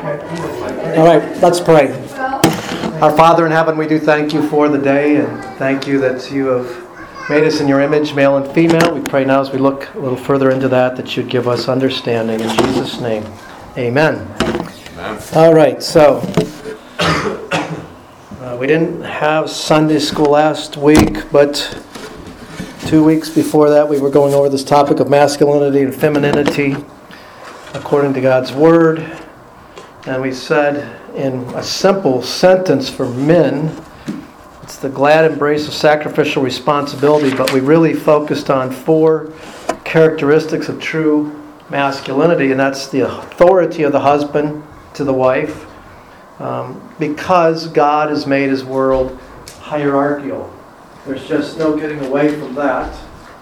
All right, let's pray. Our Father in heaven, we do thank you for the day, and thank you that you have made us in your image, male and female. We pray now as we look a little further into that you'd give us understanding. In Jesus' name, amen. Amen. All right, so we didn't have Sunday school last week, but 2 weeks before that we were going over this topic of masculinity and femininity according to God's Word. And we said in a simple sentence for men, it's the glad embrace of sacrificial responsibility, but we really focused on 4 characteristics of true masculinity, and that's the authority of the husband to the wife, because God has made His world hierarchical. There's just no getting away from that.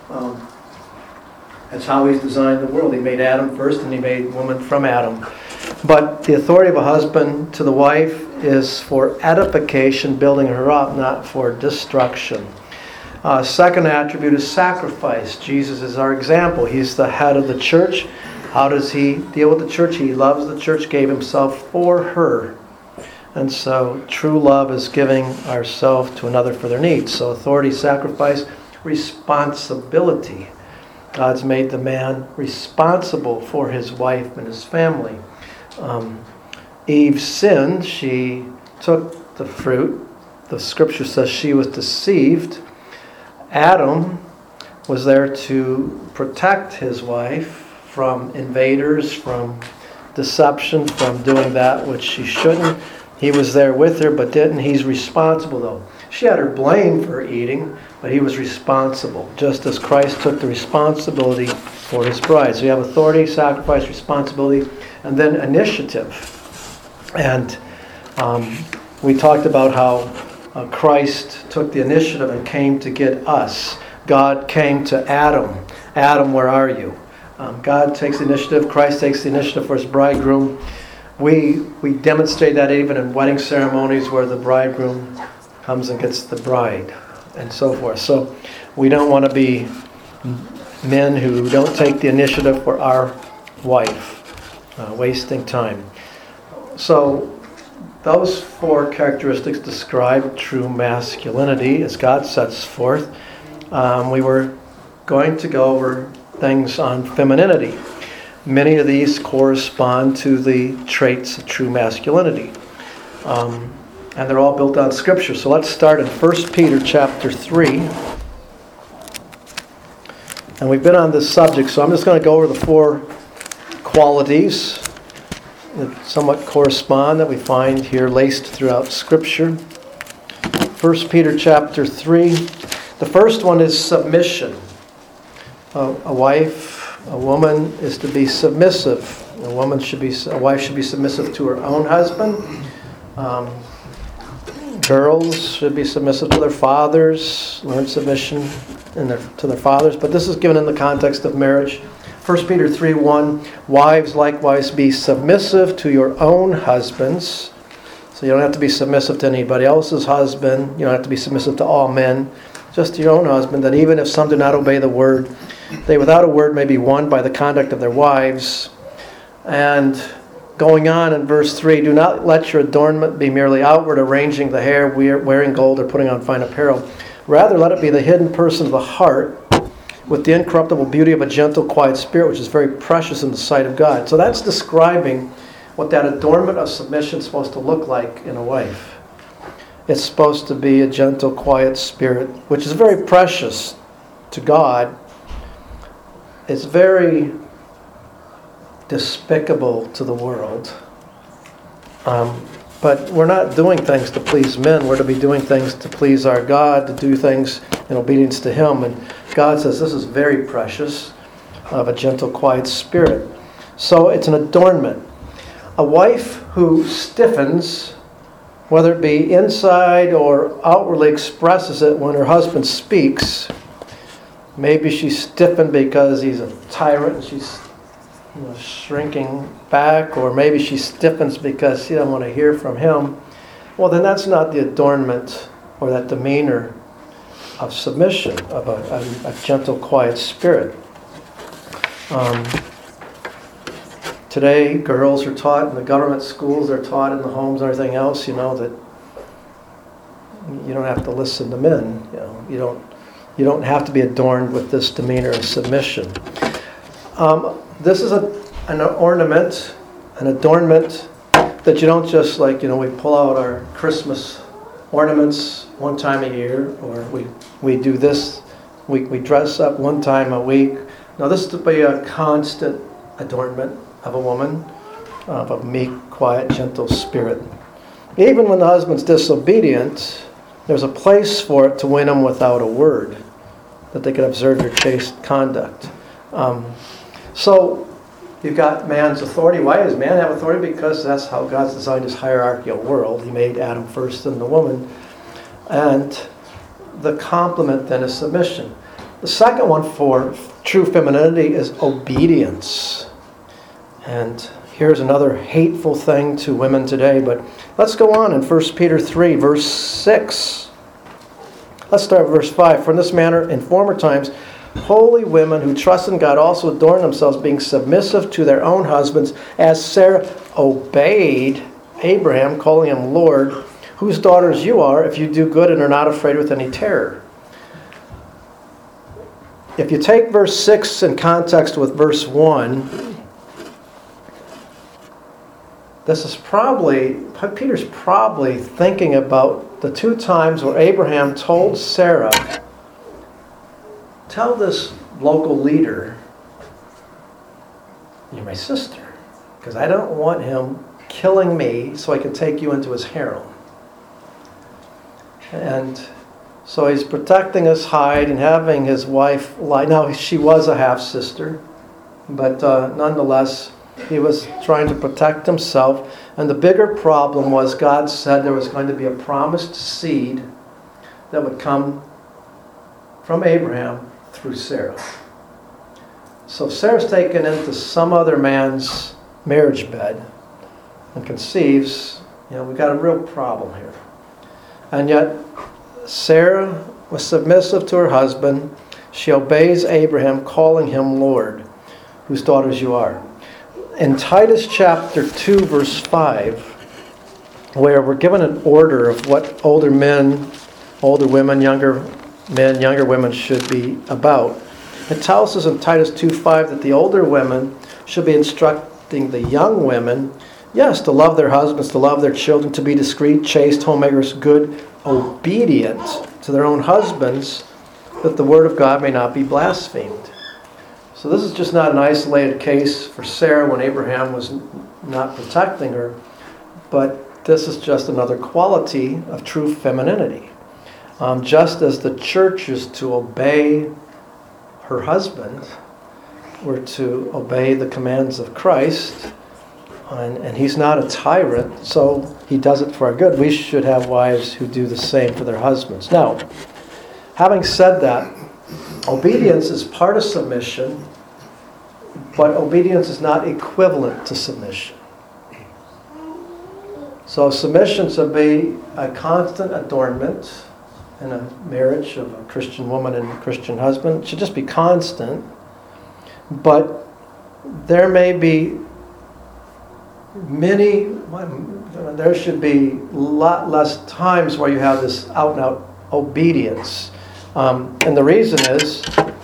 That's how He's designed the world. He made Adam first, and He made woman from Adam. But the authority of a husband to the wife is for edification, building her up, not for destruction. Second attribute is sacrifice. Jesus is our example. He's the head of the church. How does He deal with the church? He loves the church, gave Himself for her. And so true love is giving ourselves to another for their needs. So authority, sacrifice, responsibility. God's made the man responsible for his wife and his family. Eve sinned. She took the fruit. The scripture says she was deceived. Adam was there to protect his wife from invaders, from deception, from doing that which she shouldn't. He was there with her but didn't. He's responsible though. She had her blame for eating, but he was responsible, just as Christ took the responsibility for His bride. So you have authority, sacrifice, responsibility, and then initiative. And we talked about how Christ took the initiative and came to get us. God came to Adam. Adam, where are you? God takes the initiative. Christ takes the initiative for His bridegroom. We demonstrate that even in wedding ceremonies where the bridegroom comes and gets the bride and so forth. So we don't want to be men who don't take the initiative for our wife, wasting time. So those 4 characteristics describe true masculinity as God sets forth. We were going to go over things on femininity. Many of these correspond to the traits of true masculinity. And they're all built on Scripture. So let's start in 1 Peter chapter 3. And we've been on this subject, so I'm just going to go over the 4 qualities that somewhat correspond that we find here laced throughout Scripture. 1 Peter chapter 3. The first one is submission. A woman is to be submissive. A wife should be submissive to her own husband. Girls should be submissive to their fathers, learn submission to their fathers. But this is given in the context of marriage. 1 Peter 3:1, wives likewise be submissive to your own husbands. So you don't have to be submissive to anybody else's husband. You don't have to be submissive to all men. Just to your own husband, that even if some do not obey the word, they without a word may be won by the conduct of their wives. And going on in verse 3, do not let your adornment be merely outward, arranging the hair, wearing gold, or putting on fine apparel. Rather, let it be the hidden person of the heart, with the incorruptible beauty of a gentle, quiet spirit, which is very precious in the sight of God. So that's describing what that adornment of submission is supposed to look like in a wife. It's supposed to be a gentle, quiet spirit, which is very precious to God. It's very despicable to the world. But we're not doing things to please men. We're to be doing things to please our God, to do things in obedience to Him. And God says this is very precious, of a gentle, quiet spirit. So it's an adornment. A wife who stiffens, whether it be inside or outwardly expresses it when her husband speaks. Maybe she's stiffened because he's a tyrant and she's shrinking back, or maybe she stiffens because she doesn't want to hear from him. Well, then that's not the adornment or that demeanor of submission, of a gentle, quiet spirit. today girls are taught in the government schools, they're taught in the homes and everything else, that you don't have to listen to men. You don't have to be adorned with this demeanor of submission. This is an ornament, an adornment that you don't just we pull out our Christmas ornaments one time a year, or we do this, we dress up one time a week. No, this is to be a constant adornment of a woman, of a meek, quiet, gentle spirit. Even when the husband's disobedient, there's a place for it to win him without a word, that they can observe your chaste conduct. So you've got man's authority. Why does man have authority? Because that's how God's designed his hierarchical world. He made Adam first and the woman. And the complement then is submission. The second one for true femininity is obedience. And here's another hateful thing to women today. But let's go on in 1 Peter 3, verse 6. Let's start with verse 5. For in this manner, in former times, holy women who trust in God also adorn themselves, being submissive to their own husbands, as Sarah obeyed Abraham, calling him Lord, whose daughters you are, if you do good and are not afraid with any terror. If you take verse 6 in context with verse 1, Peter's probably thinking about the two times where Abraham told Sarah, tell this local leader, you're my sister, because I don't want him killing me so I can take you into his harem. And so he's protecting his hide and having his wife lie. Now, she was a half-sister, but nonetheless, he was trying to protect himself. And the bigger problem was God said there was going to be a promised seed that would come from Abraham through Sarah. So if Sarah's taken into some other man's marriage bed and conceives, we've got a real problem here. And yet, Sarah was submissive to her husband. She obeys Abraham, calling him Lord, whose daughters you are. In Titus chapter 2, verse 5, where we're given an order of what older men, older women, younger men, younger women should be about, it tells us in Titus 2:5 that the older women should be instructing the young women, yes, to love their husbands, to love their children, to be discreet, chaste, homemakers, good, obedient to their own husbands, that the word of God may not be blasphemed. So this is just not an isolated case for Sarah when Abraham was not protecting her, but this is just another quality of true femininity. Just as the church is to obey her husband, we're to obey the commands of Christ, and he's not a tyrant, so he does it for our good. We should have wives who do the same for their husbands. Now, having said that, obedience is part of submission, but obedience is not equivalent to submission. So submission should be a constant adornment in a marriage of a Christian woman and a Christian husband. It should just be constant, but there may be there should be a lot less times where you have this out-and-out obedience. And the reason is,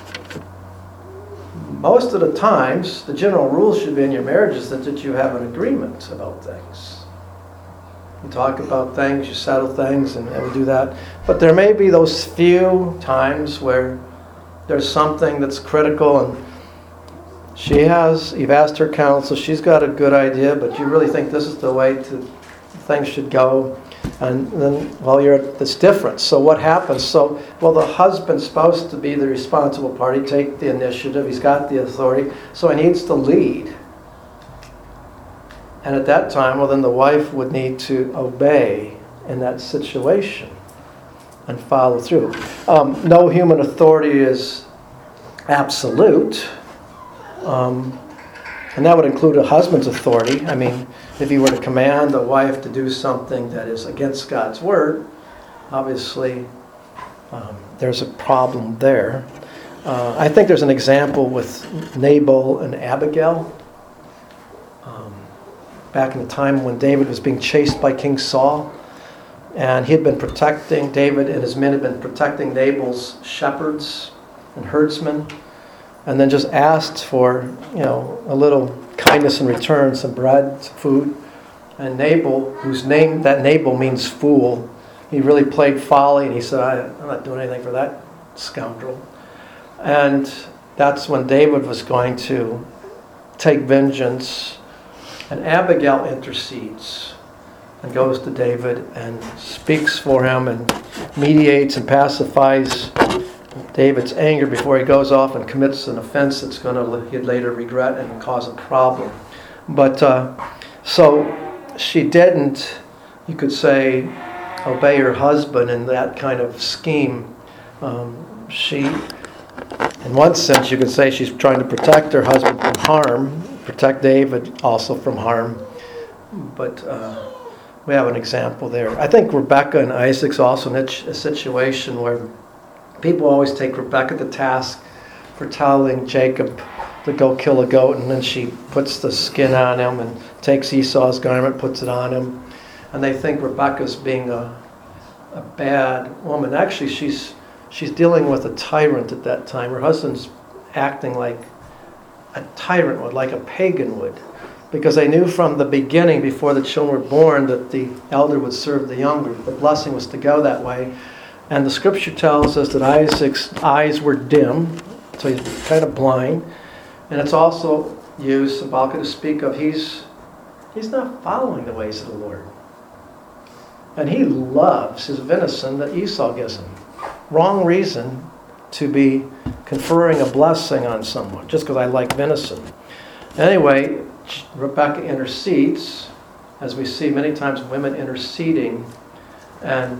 most of the times, the general rule should be in your marriages that you have an agreement about things. You talk about things, you settle things, and we do that. But there may be those few times where there's something that's critical, and you've asked her counsel, she's got a good idea, but you really think this is the way things should go. And then, it's different. So what happens? The husband's supposed to be the responsible party, take the initiative, he's got the authority, so he needs to lead. And at that time, then the wife would need to obey in that situation and follow through. No human authority is absolute. And that would include a husband's authority. I mean, if he were to command a wife to do something that is against God's word, obviously there's a problem there. I think there's an example with Nabal and Abigail. back in the time when David was being chased by King Saul. And he had been protecting, David and his men had been protecting Nabal's shepherds and herdsmen, and then just asked for, a little kindness in return, some bread, some food. And Nabal, whose name, that Nabal means fool, he really played folly, and he said, I'm not doing anything for that scoundrel. And that's when David was going to take vengeance, and Abigail intercedes and goes to David and speaks for him and mediates and pacifies David's anger before he goes off and commits an offense that's going to he'd later regret and cause a problem. But so she didn't, you could say, obey her husband in that kind of scheme. She, in one sense, you could say she's trying to protect her husband from harm, protect David also from harm. But we have an example there. I think Rebecca and Isaac's also in a situation where people always take Rebecca to task for telling Jacob to go kill a goat, and then she puts the skin on him and takes Esau's garment, puts it on him, and they think Rebecca's being a bad woman. Actually, she's dealing with a tyrant at that time. Her husband's acting like a tyrant would, like a pagan would, because they knew from the beginning, before the children were born, that the elder would serve the younger. The blessing was to go that way. And the scripture tells us that Isaac's eyes were dim, so he's kind of blind. And it's also used symbolically to speak of he's not following the ways of the Lord. And he loves his venison that Esau gives him. Wrong reason to be conferring a blessing on someone, just because I like venison. Anyway, Rebecca intercedes, as we see many times women interceding, and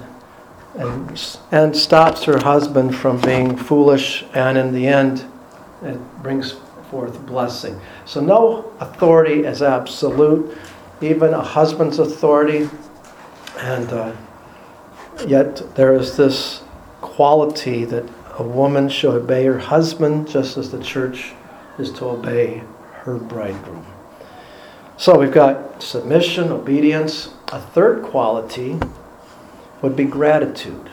stops her husband from being foolish, and in the end it brings forth blessing. So no authority is absolute, even a husband's authority, and yet there is this quality that a woman should obey her husband just as the church is to obey her bridegroom. So we've got submission, obedience. A third quality would be gratitude.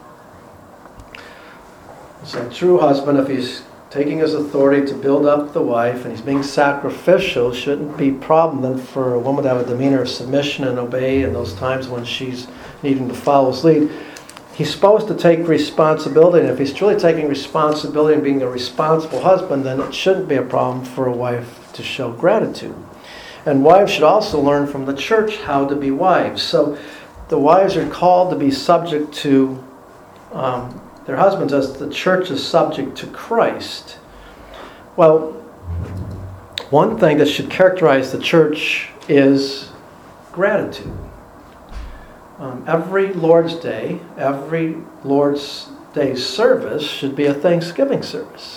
So a true husband, if he's taking his authority to build up the wife and he's being sacrificial, shouldn't be a problem then for a woman to have a demeanor of submission and obey in those times when she's needing to follow his lead. He's supposed to take responsibility, and if he's truly taking responsibility and being a responsible husband, then it shouldn't be a problem for a wife to show gratitude. And wives should also learn from the church how to be wives. So the wives are called to be subject to their husbands as the church is subject to Christ. Well, one thing that should characterize the church is gratitude. Every Lord's Day service should be a Thanksgiving service.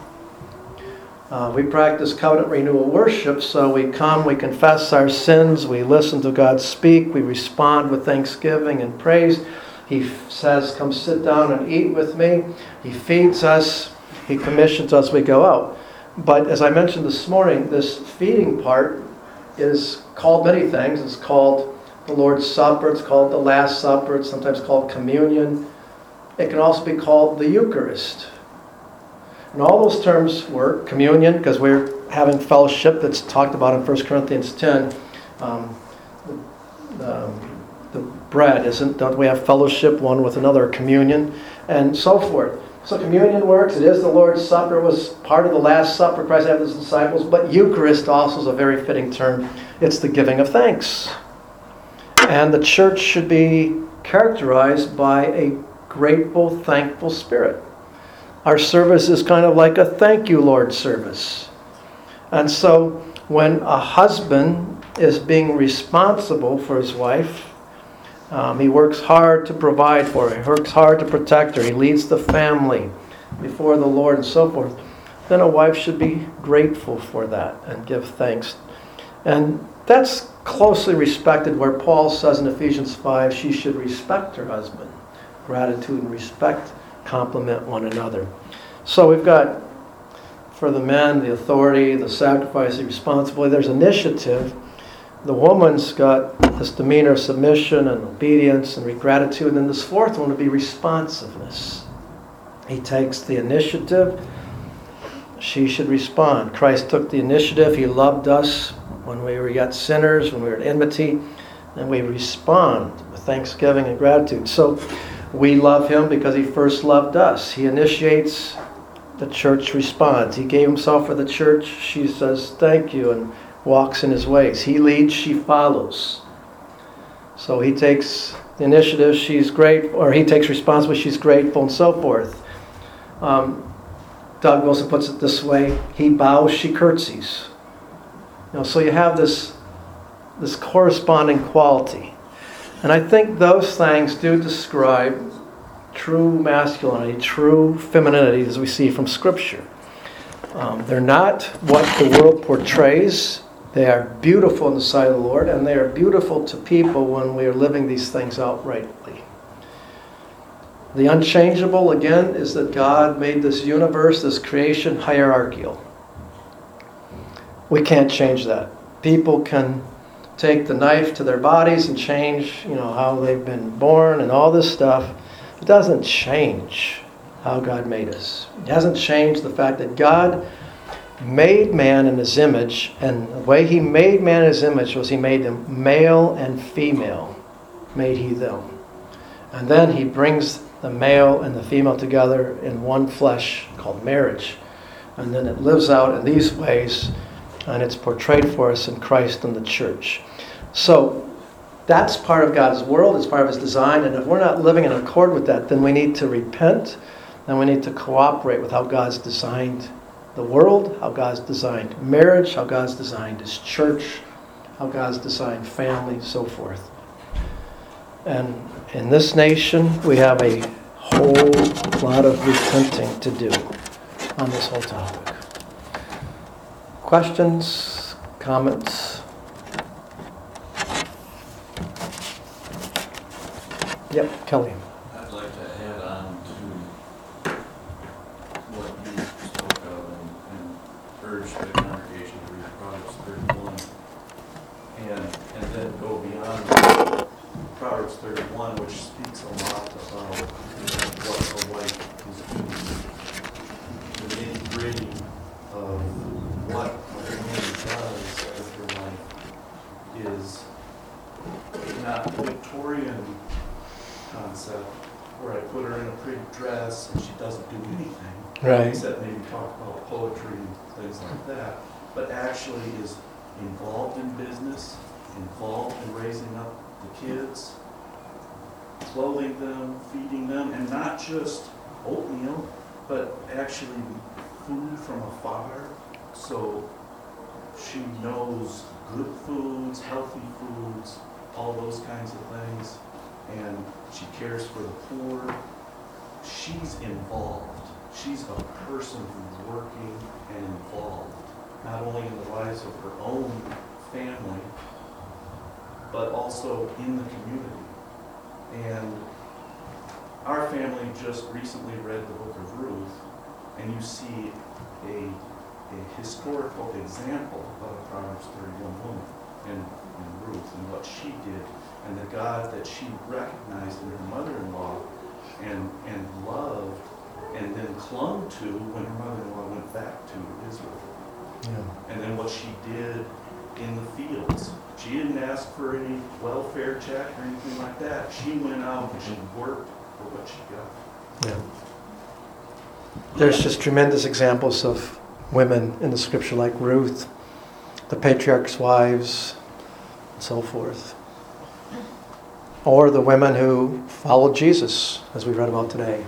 We practice covenant renewal worship, so we come, we confess our sins, we listen to God speak, we respond with thanksgiving and praise. He says, come sit down and eat with me. He feeds us, he commissions us, we go out. But as I mentioned this morning, this feeding part is called many things. It's called the Lord's Supper, it's called the Last Supper, it's sometimes called communion. It can also be called the Eucharist. And all those terms work. Communion, because we're having fellowship that's talked about in 1 Corinthians 10. The bread, don't we have fellowship one with another, communion, and so forth. So communion works. It is the Lord's Supper. It was part of the Last Supper Christ had with his disciples. But Eucharist also is a very fitting term. It's the giving of thanks. And the church should be characterized by a grateful, thankful spirit. Our service is kind of like a thank you, Lord service. And so when a husband is being responsible for his wife, he works hard to provide for her, he works hard to protect her, he leads the family before the Lord and so forth, then a wife should be grateful for that and give thanks. And that's closely respected where Paul says in Ephesians 5, she should respect her husband. Gratitude and respect complement one another. So we've got, for the men, the authority, the sacrifice, the responsibility. There's initiative. the woman's got this demeanor of submission and obedience and gratitude. And then this fourth one would be responsiveness. He takes the initiative. She should respond. Christ took the initiative. He loved us when we were yet sinners, when we were at enmity. And we respond with thanksgiving and gratitude. So we love him because he first loved us. He initiates, the church responds. He gave himself for the church. She says thank you and walks in his ways. He leads, she follows. So he takes the initiative, she's grateful, or he takes responsibility, she's grateful, and so forth. Doug Wilson puts it this way: he bows, she curtsies. So you have this corresponding quality. And I think those things do describe true masculinity, true femininity, as we see from Scripture. They're not what the world portrays. They are beautiful in the sight of the Lord, and they are beautiful to people when we are living these things out rightly. The unchangeable, again, is that God made this universe, this creation, hierarchical. We can't change that. People can take the knife to their bodies and change, how they've been born and all this stuff. It doesn't change how God made us. It hasn't changed the fact that God made man in his image, and the way he made man in his image was he made them male and female, made he them. And then he brings the male and the female together in one flesh called marriage. And then it lives out in these ways, and it's portrayed for us in Christ and the church. So that's part of God's world, it's part of his design, and if we're not living in accord with that, then we need to repent, and we need to cooperate with how God's designed the world, how God's designed marriage, how God's designed his church, how God's designed family, so forth. And in this nation, we have a whole lot of repenting to do on this whole topic. Questions? Comments? Yep, Kelly. I'd like to add on to what you spoke of and urge the congregation to read Proverbs 31 and then go beyond Proverbs 31, which speaks a lot about what a wife is doing. The nitty-gritty of what a woman does with her life is not Victorian concept where I put her in a pretty dress and she doesn't do anything. Right. Except maybe talk about poetry and things like that. But actually is involved in business, involved in raising up the kids, clothing them, feeding them, and not just oatmeal, but actually food from afar. So she knows good foods, healthy foods, all those kinds of things. And she cares for the poor. She's involved. She's a person who's working and involved, not only in the lives of her own family, but also in the community. And our family just recently read the book of Ruth, and you see a historical example of a Proverbs 31 woman in Ruth and what she did, and the God that she recognized in her mother-in-law and loved, and then clung to when her mother-in-law went back to Israel. Yeah. And then what she did in the fields. She didn't ask for any welfare check or anything like that. She went out and she worked for what she got. Yeah. There's just tremendous examples of women in the scripture like Ruth, the patriarchs' wives, and so forth. Or the women who followed Jesus, as we read about today.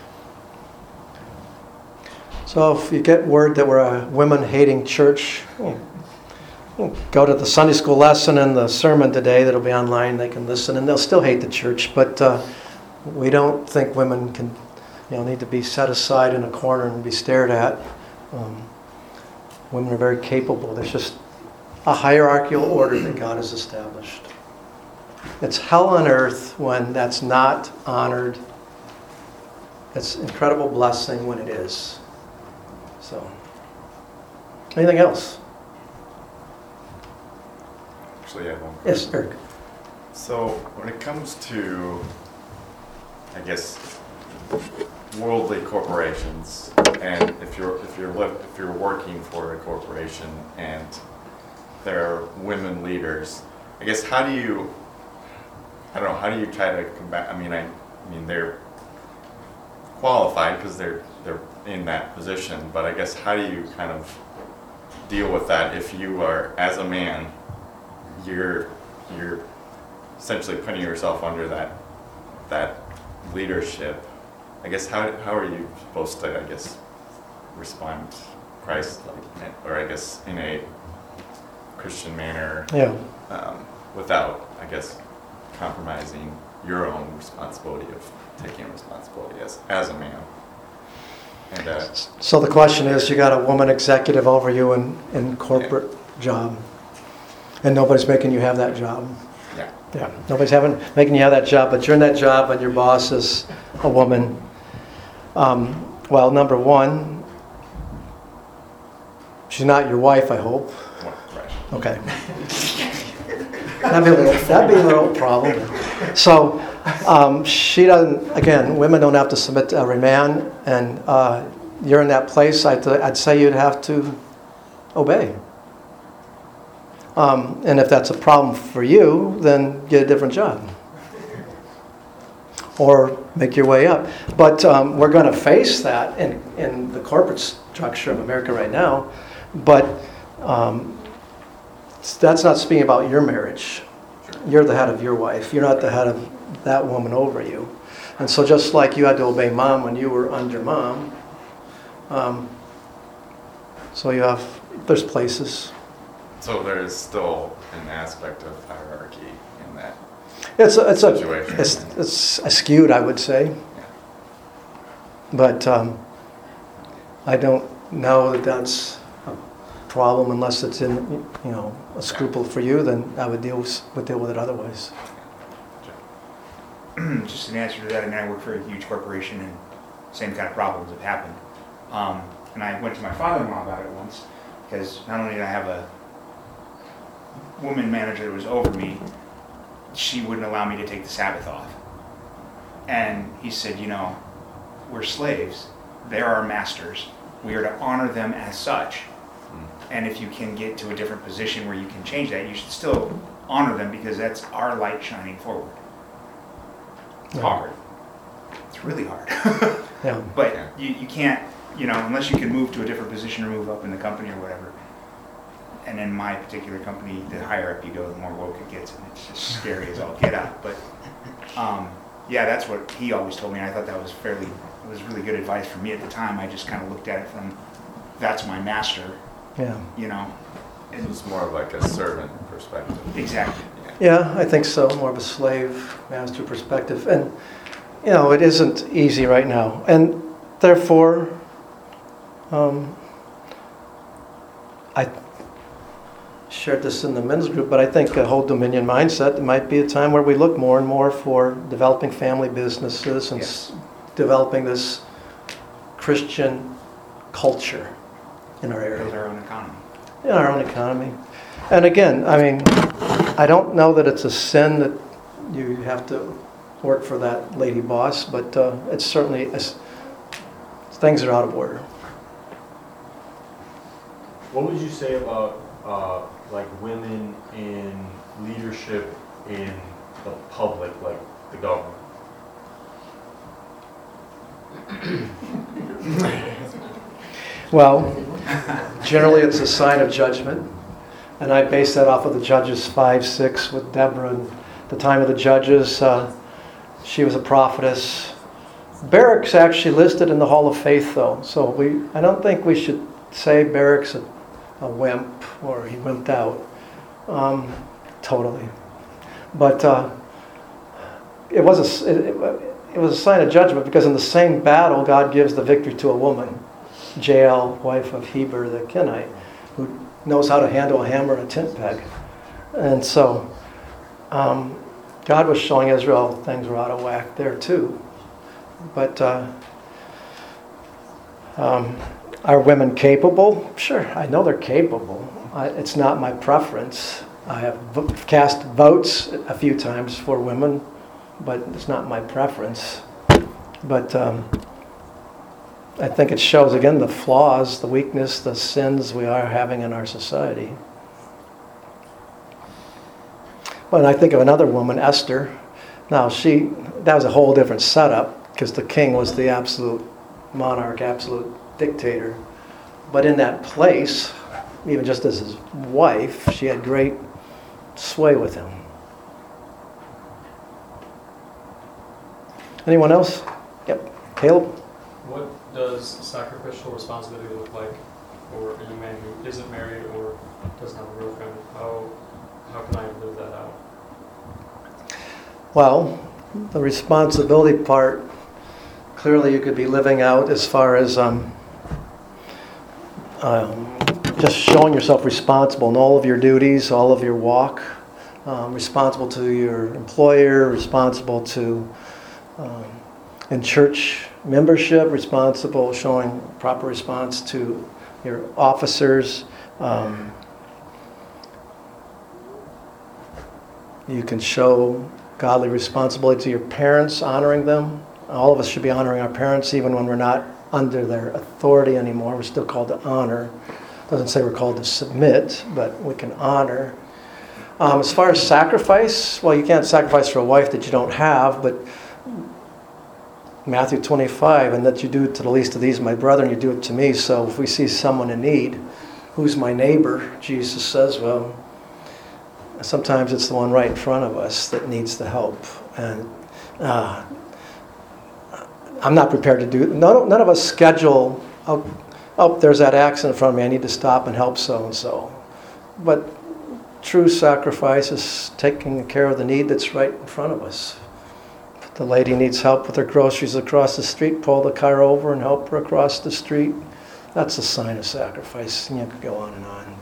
So if you get word that we're a women-hating church, go to the Sunday school lesson and the sermon today that'll be online. They can listen, and they'll still hate the church. But we don't think women can, need to be set aside in a corner and be stared at. Women are very capable. There's just a hierarchical order that God has established. It's hell on earth when that's not honored. It's incredible blessing when it is. So, anything else? actually have one Yes, question. Eric. So when it comes to, I guess, worldly corporations, and if you're working for a corporation and there are women leaders, I guess how do you try to combat? I mean they're qualified because they're in that position, but I guess how do you kind of deal with that if you are, as a man, you're essentially putting yourself under that leadership? I guess how are you supposed to, I guess, respond Christ-like, or I guess in a Christian manner, Yeah. without, I guess, compromising your own responsibility of taking responsibility as a man? And So the question is, you got a woman executive over you in corporate job, and nobody's making you have that job. yeah, Yeah, nobody's making you have that job, but you're in that job and your boss is a woman. Well, number one, she's not your wife, I hope. well, right. Okay. That'd be a little problem. So she doesn't. Again, women don't have to submit to every man, and you're in that place. I'd say you'd have to obey. And if that's a problem for you, then get a different job. Or make your way up. But we're going to face that in the corporate structure of America right now. But that's not speaking about your marriage. You're the head of your wife. You're not the head of that woman over you. And so just like you had to obey mom when you were under mom, so there's places. So there is still an aspect of hierarchy in that Situation. situation. It's skewed, I would say. Yeah. But I don't know that that's a problem unless it's in, a scruple for you. Then I would deal with it otherwise. Just an answer to that, I work for a huge corporation and same kind of problems have happened. And I went to my father-in-law about it once because not only did I have a woman manager that was over me, she wouldn't allow me to take the Sabbath off. And he said, we're slaves. They're our masters. We are to honor them as such. And if you can get to a different position where you can change that, you should still honor them because that's our light shining forward. It's hard. It's really hard. Yeah. But you can't, unless you can move to a different position or move up in the company or whatever. And in my particular company, the higher up you go, the more woke it gets, and it's just scary as all get out. But that's what he always told me. And I thought that was really good advice for me at the time. I just kind of looked at it from, that's my master. Yeah. It was more of like a servant perspective. Exactly. Yeah, I think so. More of a slave master perspective, and it isn't easy right now, and therefore, I shared this in the men's group, but I think a whole dominion mindset. It might be a time where we look more and more for developing family businesses and developing this Christian culture in our area. Build our own economy. In our own economy. And again, I don't know that it's a sin that you have to work for that lady boss, but it's certainly, things are out of order. What would you say about women in leadership in the public, like the government? Well, generally it's a sign of judgment. And I base that off of the Judges 5:6 with Deborah. And the time of the Judges, she was a prophetess. Barak's actually listed in the Hall of Faith, though. So I don't think we should say Barak's a wimp or he wimped out. Totally. But it was a sign of judgment because in the same battle, God gives the victory to a woman, Jael, wife of Heber the Kenite, who knows how to handle a hammer and a tent peg. And so God was showing Israel things were out of whack there too. But are women capable? Sure, I know they're capable. It's not my preference. I have cast votes a few times for women, but it's not my preference. But I think it shows, again, the flaws, the weakness, the sins we are having in our society. But I think of another woman, Esther. Now, that was a whole different setup, because the king was the absolute monarch, absolute dictator. But in that place, even just as his wife, she had great sway with him. Anyone else? Yep. Caleb? What does sacrificial responsibility look like for a young man who isn't married or doesn't have a girlfriend? How can I live that out? Well, the responsibility part, clearly you could be living out as far as just showing yourself responsible in all of your duties, all of your walk, responsible to your employer, responsible to in church membership, responsible, showing proper response to your officers. You can show godly responsibility to your parents, honoring them. All of us should be honoring our parents even when we're not under their authority anymore. We're still called to honor. It doesn't say we're called to submit, but we can honor. As far as sacrifice, well, you can't sacrifice for a wife that you don't have, but Matthew 25, and that you do it to the least of these, my brethren, you do it to me. So if we see someone in need, who's my neighbor? Jesus says, well, sometimes it's the one right in front of us that needs the help. And I'm not prepared to do, none of us schedule, oh, there's that accident in front of me, I need to stop and help so-and-so. But true sacrifice is taking care of the need that's right in front of us. If the lady needs help with her groceries across the street, pull the car over and help her across the street. That's a sign of sacrifice. And you could go on and on.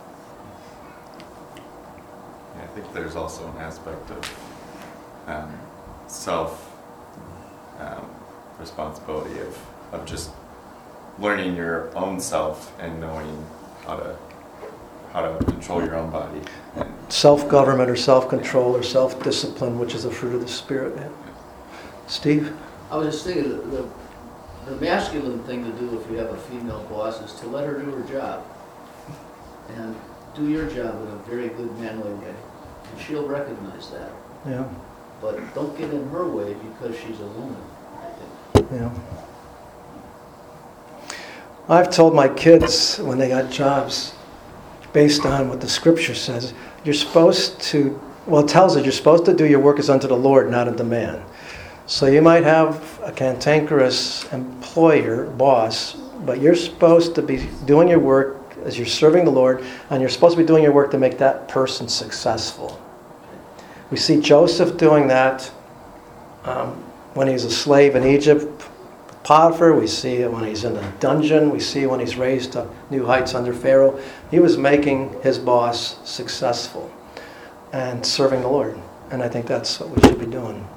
Yeah, I think there's also an aspect of self responsibility of just learning your own self and knowing how to control your own body. And Self-government or self-control or self-discipline, which is a fruit of the Spirit. Yeah. Steve? I was just thinking, the masculine thing to do if you have a female boss is to let her do her job. And do your job in a very good manly way. And she'll recognize that. Yeah. But don't get in her way because she's a woman, I think. Yeah. I've told my kids when they got jobs, based on what the Scripture says, you're supposed to, well, it tells us you're supposed to do your work as unto the Lord, not unto man. So you might have a cantankerous employer, boss, but you're supposed to be doing your work as you're serving the Lord, and you're supposed to be doing your work to make that person successful. We see Joseph doing that when he's a slave in Egypt. Potiphar, we see it when he's in the dungeon, we see when he's raised to new heights under Pharaoh. He was making his boss successful and serving the Lord. And I think that's what we should be doing.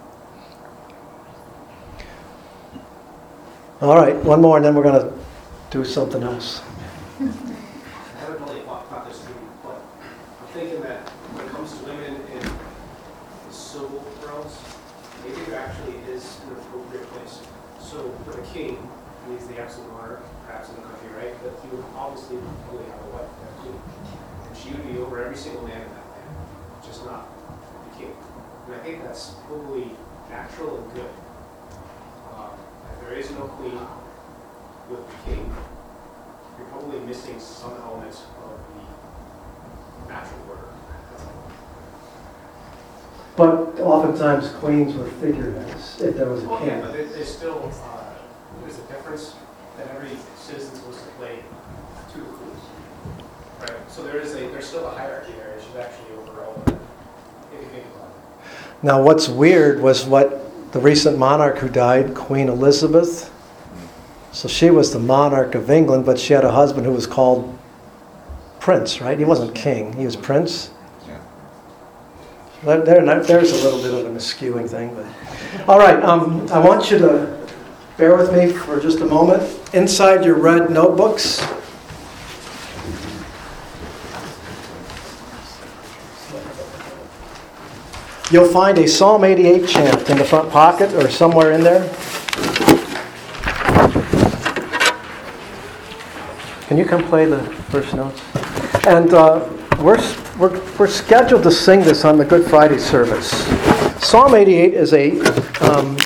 All right, one more and then we're going to do something else. I haven't really thought this through, but I'm thinking that when it comes to women in the civil realms, maybe there actually is an appropriate place. So for the king, he's the absolute monarch, perhaps in the country, right? But he would obviously probably have a wife, a queen. And she would be over every single man in that land, just not the king. And I think that's probably natural and good. If there is no queen with the king, you're probably missing some elements of the natural order. But oftentimes queens were figureheads if there was a Well, king. yeah, but there's still there's a difference that every citizen's supposed to play to the queen, right? So there's still a hierarchy there. She's actually over all of it, if you think about it. Now what's weird was what the recent monarch who died, Queen Elizabeth. So she was the monarch of England, but she had a husband who was called Prince, right? He wasn't king, he was Prince. yeah. There's a little bit of an eschewing thing. But. All right, I want you to bear with me for just a moment. Inside your red notebooks, You'll find a Psalm 88 chant in the front pocket or somewhere in there. Can you come play the first notes? And we're scheduled to sing this on the Good Friday service. Psalm 88 is a